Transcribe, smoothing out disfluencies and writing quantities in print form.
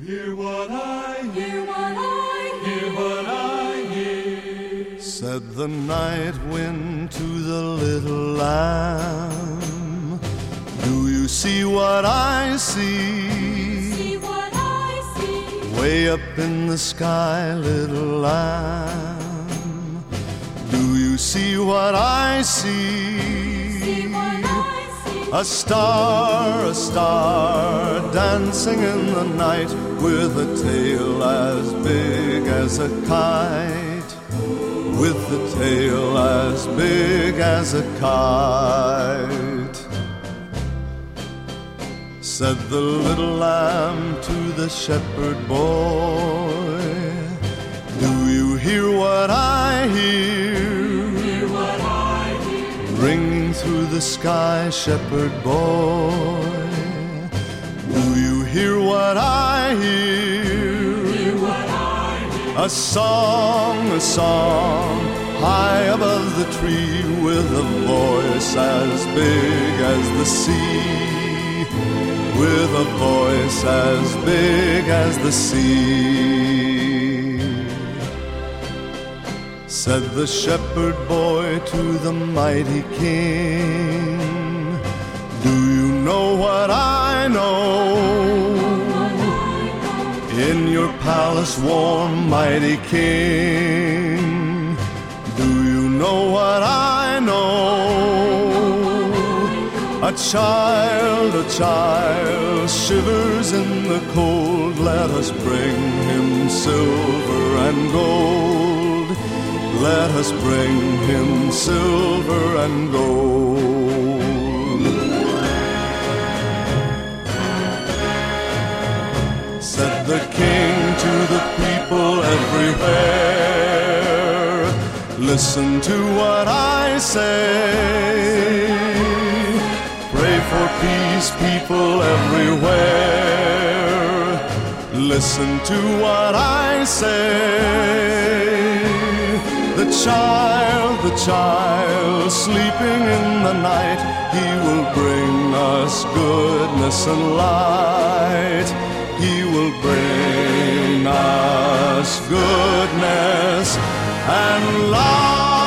hear what I hear? What I hear? What I hear? Said the night wind to the little lamb. Do you see what I see? See what I see? Way up in the sky, little lamb. Do you see what I see? See what I see? A star dancing in the night with a tail as big as a kite. With a tail as big as a kite. Said the little lamb to the shepherd boy, do you hear what I hear? Hear what I hear? Ringing through the sky, shepherd boy, do you hear what I hear? Hear what I hear? A song, high above the tree, with a voice as big as the sea. With a voice as big as the sea. Said the shepherd boy to the mighty king, do you know what I know? In your palace warm, mighty king, do you know what I know? A child shivers in the cold. Let us bring him silver and gold. Let us bring him silver and gold. Said the king to the people everywhere, listen to what I say. Pray for peace, people everywhere. Listen to what I say. The child sleeping in the night, he will bring us goodness and light. He will bring us goodness and light.